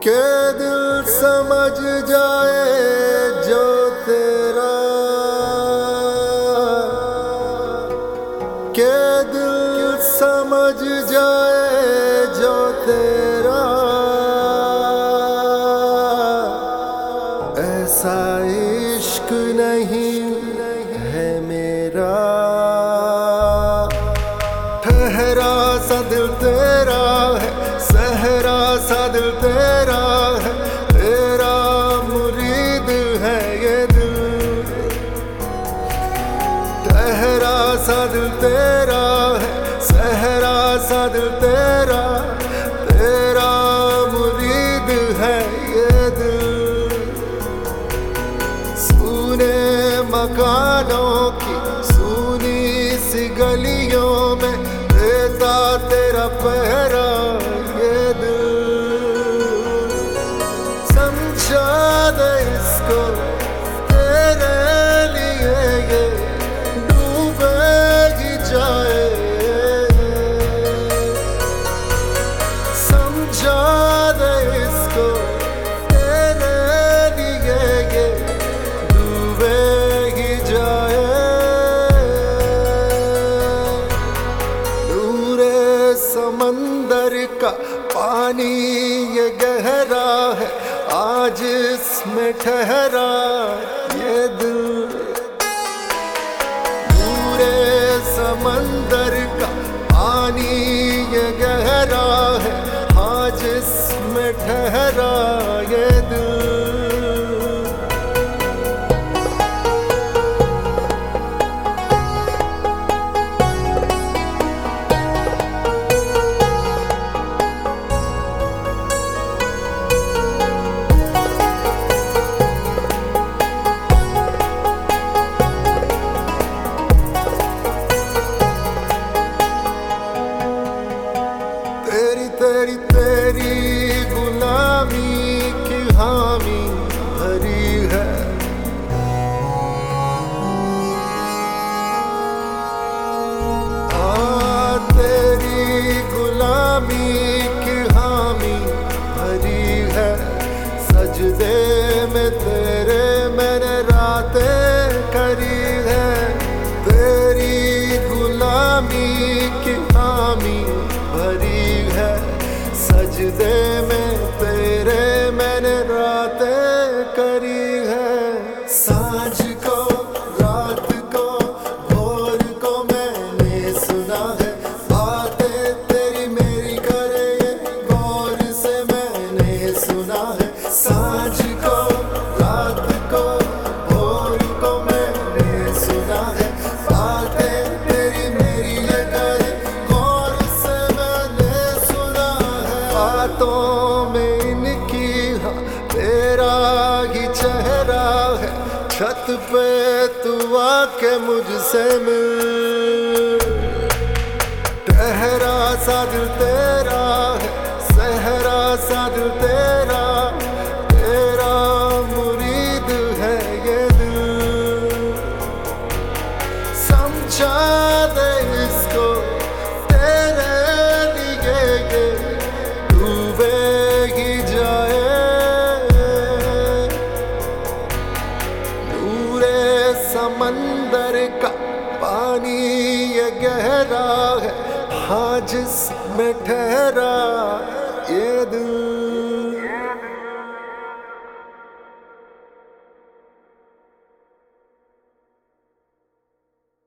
के दिल समझ जाए जो तेरा, के दिल समझ जाए जो तेरा, ऐसा इश्क नहीं है मेरा। ठहरा सा दिल तेरा है, सहरा सा दिल तेरा है, तेरा मुरीद है ये दिल। ठहरा सा दिल तेरा है, सहरा सा दिल तेरा, तेरा मुरीद है ये दिल। सूने मकानों की सूनी सी गलियों में देता तेरा पहरा ये दिल। समझा दे इसको तेरे लिए ये डूबे ही जाए। समझा दे इसको तेरे लिए ये डूबे ही जाए। समंदर का पानी ये गहरा है, आज इसमें ठहरा ये दिल। पूरे समंदर का पानी ये गहरा है, आज इसमें ठहरा ये दिल। तेरी तेरी गुलामी की हामी भरी है। तेरी गुलामी की हामी भरी है। सजदे में तेरे मैंने रातें करी है। तेरी गुलामी की हामी भरी है। सजदे में तेरे मैंने रातें करी है। सांझ को रात को भोर को मैंने सुना है, बातें तेरी मेरी करे ये गौर से मैंने सुना है। सांझ को रात को भोर को मैंने सुना है, बातें तेरी मेरी ये करे गौर से मैंने सुना है। बातों में इनकी हाँ तेरा ही चेहरा है। छत पे तू आके मुझसे मिल। ठहरा सा दिल तेरा है, सहरा सा दिल तेरा, तेरा मुरीद है ये दिल। समझा दे इसको तेरे लिए ये डूबे ही जाए। पूरे समंदर का पानी ये गहरा है, हाँ जिसमें ठहरा ये दिल।